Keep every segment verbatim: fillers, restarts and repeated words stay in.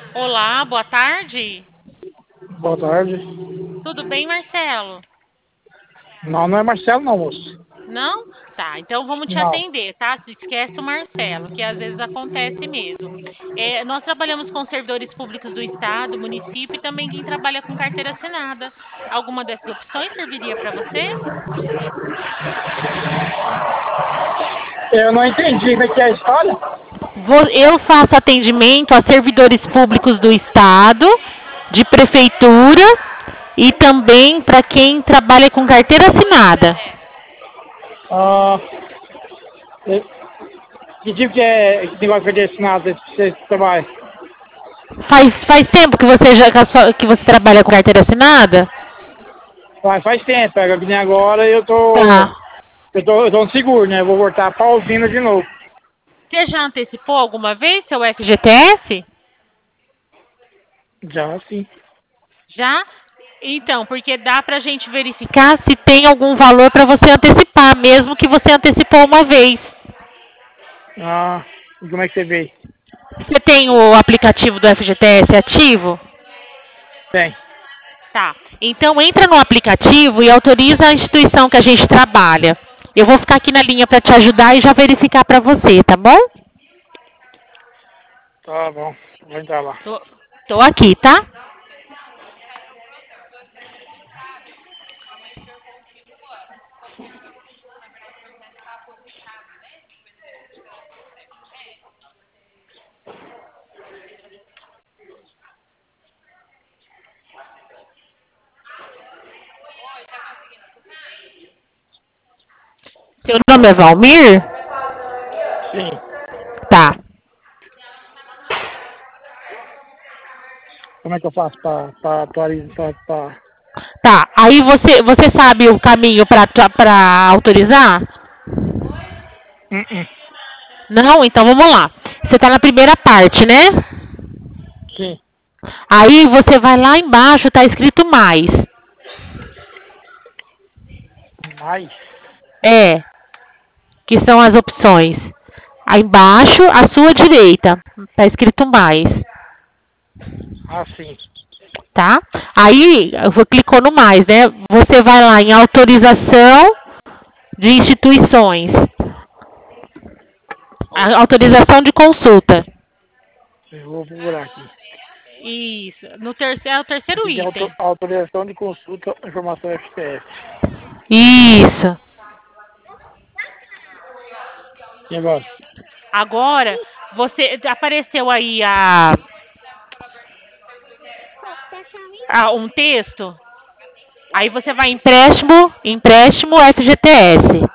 Olá, boa tarde. Boa tarde. Tudo bem, Marcelo? Não, não é Marcelo não, moço. Não? Tá, então vamos te Não. atender, tá? Se esquece o Marcelo, que às vezes acontece mesmo. É, nós trabalhamos com servidores públicos do estado, município e também quem trabalha com carteira assinada. Alguma dessas opções serviria para você? Eu não entendi como é que é a história. Vou- Eu faço atendimento a servidores públicos do estado, de prefeitura e também para quem trabalha com carteira assinada. Ah, e- que tipo que é esse negócio de assinado que você trabalha? Faz, faz tempo que você já que a sua- que você trabalha com carteira assinada? Faz, faz tempo, pega que nem agora eu tô. Tá. Eu tô, eu tô no seguro, né? Vou voltar pra usina de novo. Você já antecipou alguma vez seu F G T S? Já sim. Já? Então, porque dá pra gente verificar se tem algum valor para você antecipar, mesmo que você antecipou uma vez. Ah, e como é que você veio? Você tem o aplicativo do F G T S ativo? Tem. Tá. Então entra no aplicativo e autoriza a instituição que a gente trabalha. Eu vou ficar aqui na linha para te ajudar e já verificar para você, tá bom? Tá bom. Vou entrar lá. Tô, tô aqui, tá? Seu nome é Valmir? Sim. Tá. Como é que eu faço pra, pra atualizar? Pra, pra... Tá. Aí você, você sabe o caminho para para autorizar? Hum, hum. Não? Então vamos lá. Você tá na primeira parte, né? Sim. Aí você vai lá embaixo, tá escrito mais. Mais? É, que são as opções. Aí embaixo, à sua direita, tá escrito mais, Ah, sim. tá? Aí, você clicou no mais, né? Você vai lá em autorização de instituições. A autorização de consulta. Eu vou procurar aqui. Isso, no terceiro, é o terceiro Aqui tem auto- item. autorização de consulta, informação F T S. Isso. E agora? Agora, você apareceu aí a, a um texto. Aí você vai em empréstimo, empréstimo F G T S.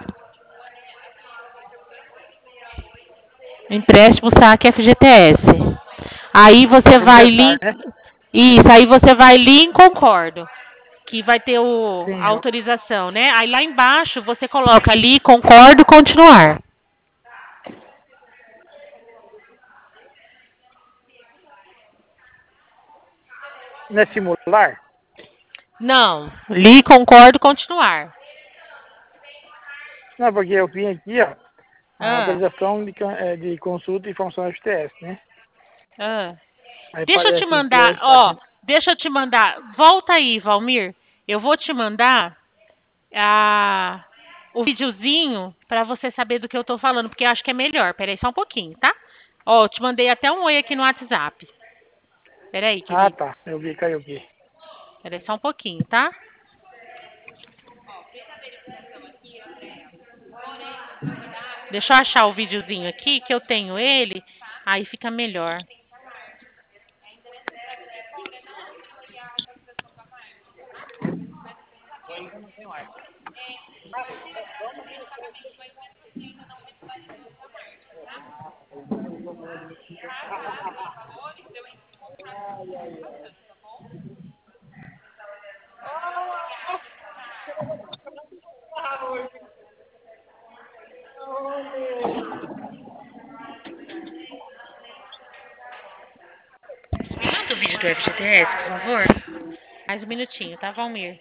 Empréstimo saque F G T S. Aí você Para vai começar, link. né? Isso, aí você vai link concordo. Que vai ter o, a Sim, eu, autorização, né? Aí lá embaixo você coloca ali concordo continuar. não é simular? Não, li concordo continuar. Não, porque eu vim aqui, ó, a Ah, autorização de, can- eh, de consulta e informação F T S, né? ah. Aí Deixa eu te parece mandar, empréstimo, ó, taxa. deixa eu te mandar. Volta aí, Valmir. Eu vou te mandar a, o videozinho para você saber do que eu tô falando, porque eu acho que é melhor. Peraí só um pouquinho, tá? Ó, eu te mandei até um oi aqui no WhatsApp. Peraí, Ah, querido. tá, eu vi, caiu aqui. Peraí só um pouquinho, tá? Deixa eu achar o videozinho aqui, que eu tenho ele, aí fica melhor. Me manda o vídeo do F G T S, por favor. Mais um minutinho, tá, Valmir?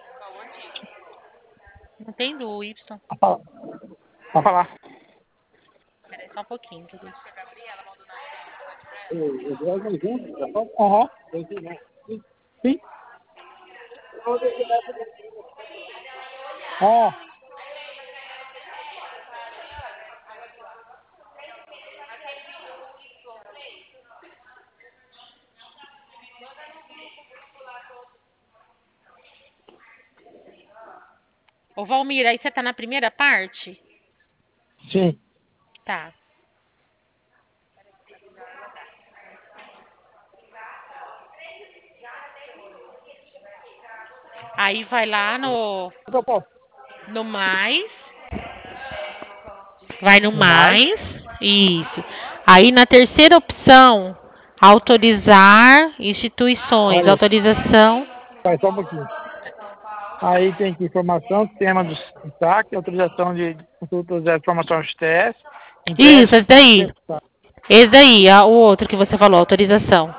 Não tem do Y. Pode falar. Pode falar. Peraí só um pouquinho, querido. Aham. Sim. Ó. Ô, Valmir, aí você tá na primeira parte? Sim. Tá. Aí vai lá no, Eu posso. no mais. Vai no No mais. mais. Isso. Aí na terceira opção, autorizar instituições. Olha, Autorização. faz só um pouquinho. Aí tem aqui informação, sistema do saque, autorização de consulta de informação X T S, Isso, esse empréstimo daí. universitário. Esse daí, a- o outro que você falou, autorização.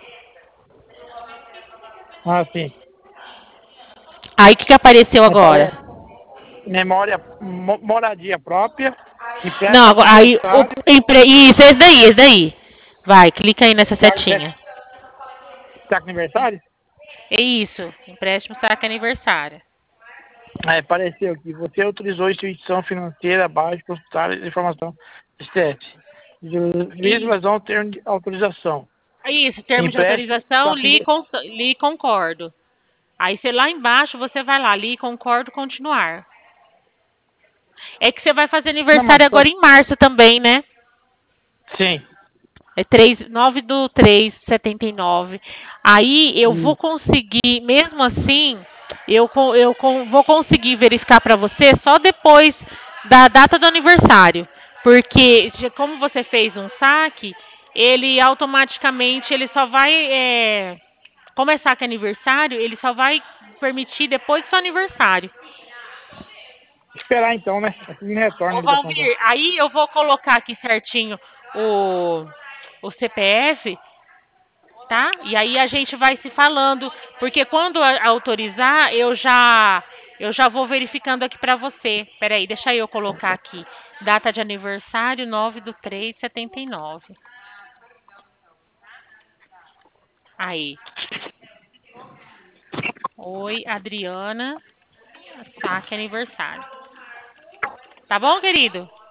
Ah, sim. Aí o que, que apareceu Aí agora? parece memória, mo- moradia própria, Não, empréstimo agora, aí o aniversário, empre... Isso, esse daí, esse daí. Vai, clica aí nessa saque setinha. aniversário. É isso, empréstimo saque aniversário. Aí apareceu que você autorizou a instituição financeira abaixo consultar de informação X T S. Juízo, Isso, mas não ter autorização. isso, termo de Empréstimo, autorização, saque li, aniversário. con... li concordo. Aí você lá embaixo, você vai lá, li concordo, continuar. É que você vai fazer Não, mas aniversário só. agora em março também, né? Sim. É três, nove do três, setenta e nove. Aí eu vou Isso. conseguir, mesmo assim, eu, co- eu co- vou conseguir verificar para você só depois da data do aniversário. Porque já- como você fez um saque, ele automaticamente, ele só vai, é, como é saque aniversário, ele só vai permitir depois do seu aniversário. Esperar então, né? Assim me retorna Ô, a ligação então. Valmir, aí eu vou colocar aqui certinho o, o C P F, tá? E aí a gente vai se falando, porque quando a- autorizar, eu já eu já vou verificando aqui pra você. Peraí, deixa eu colocar aqui. Data de aniversário, nove do três, setenta e nove. Aí. Oi, Adriana, saque aniversário. Tá bom, querido?